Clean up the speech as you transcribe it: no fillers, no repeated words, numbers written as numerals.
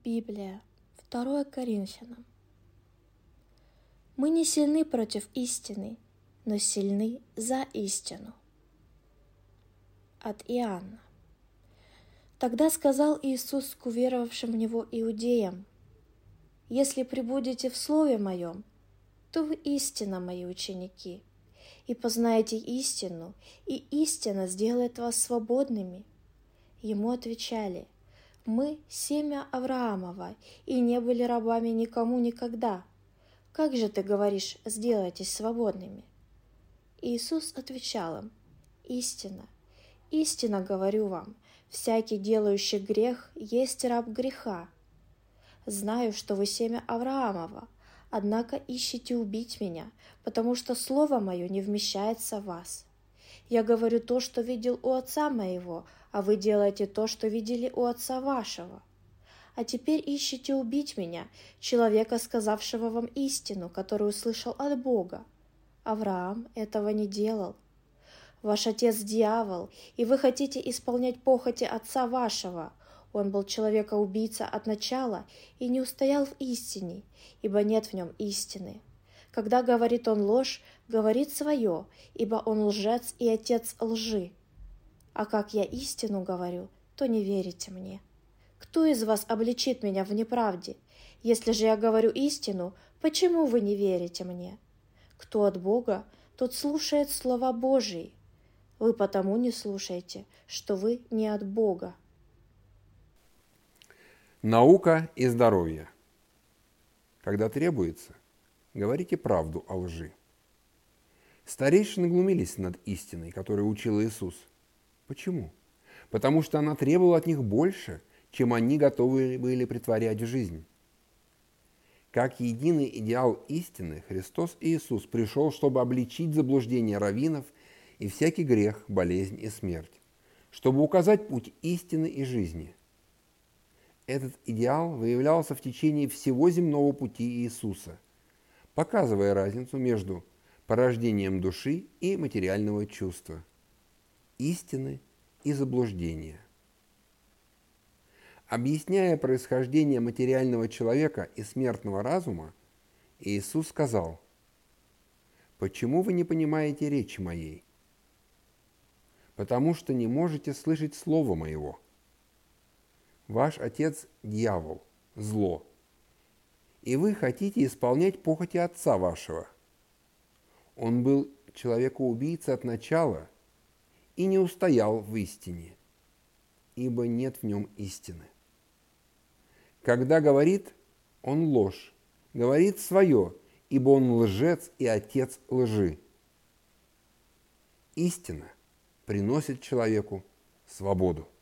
Библия, 2 Коринфянам. Мы не сильны против истины, но сильны за истину. От Иоанна. Тогда сказал Иисус к уверовавшим в Него иудеям: «Если пребудете в Слове Моем, то вы истинно Мои ученики, и познаете истину, и истина сделает вас свободными». Ему отвечали: «Мы семя Авраамова, и не были рабами никому никогда. Как же ты говоришь: сделайтесь свободными?» Иисус отвечал им: «Истинно, истинно говорю вам, всякий, делающий грех, есть раб греха. Знаю, что вы семя Авраамова, однако ищете убить меня, потому что слово мое не вмещается в вас. Я говорю то, что видел у отца моего, а вы делаете то, что видели у отца вашего. А теперь ищете убить меня, человека, сказавшего вам истину, которую услышал от Бога. Авраам этого не делал. Ваш отец дьявол, и вы хотите исполнять похоти отца вашего. Он был человека-убийца от начала и не устоял в истине, ибо нет в нем истины. Когда говорит он ложь, говорит свое, ибо он лжец и отец лжи. А как я истину говорю, то не верите мне. Кто из вас обличит меня в неправде? Если же я говорю истину, почему вы не верите мне? Кто от Бога, тот слушает слова Божии. Вы потому не слушаете, что вы не от Бога. Наука и здоровье. Когда требуется, говорите правду о лжи. Старейшины глумились над истиной, которую учил Иисус. Почему? Потому что она требовала от них больше, чем они готовы были претворять в жизнь. Как единый идеал истины, Христос Иисус пришел, чтобы обличить заблуждение раввинов и всякий грех, болезнь и смерть, чтобы указать путь истины и жизни. Этот идеал выявлялся в течение всего земного пути Иисуса, показывая разницу между порождением души и материального чувства, истины и заблуждения. Объясняя происхождение материального человека и смертного разума, Иисус сказал: «Почему вы не понимаете речи моей? Потому что не можете слышать слова моего. Ваш отец – дьявол, зло, и вы хотите исполнять похоти отца вашего. Он был человекоубийца от начала и не устоял в истине, ибо нет в нем истины. Когда говорит, он ложь, говорит свое, ибо он лжец и отец лжи. Истина приносит человеку свободу».